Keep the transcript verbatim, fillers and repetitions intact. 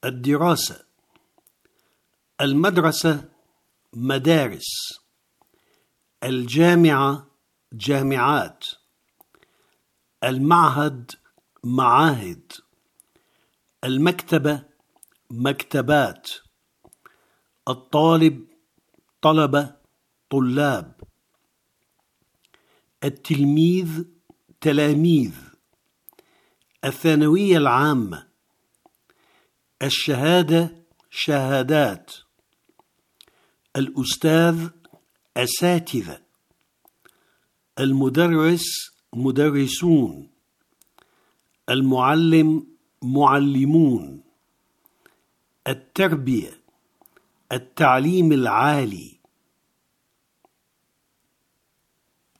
الدراسة. المدرسة مدارس، الجامعة جامعات، المعهد معاهد، المكتبة مكتبات، الطالب طلبة طلاب، التلميذ تلاميذ، الثانوية العامة، الشهادة شهادات، الأستاذ أساتذة، المدرس مدرسون، المعلم معلمون، التربية التعليم العالي،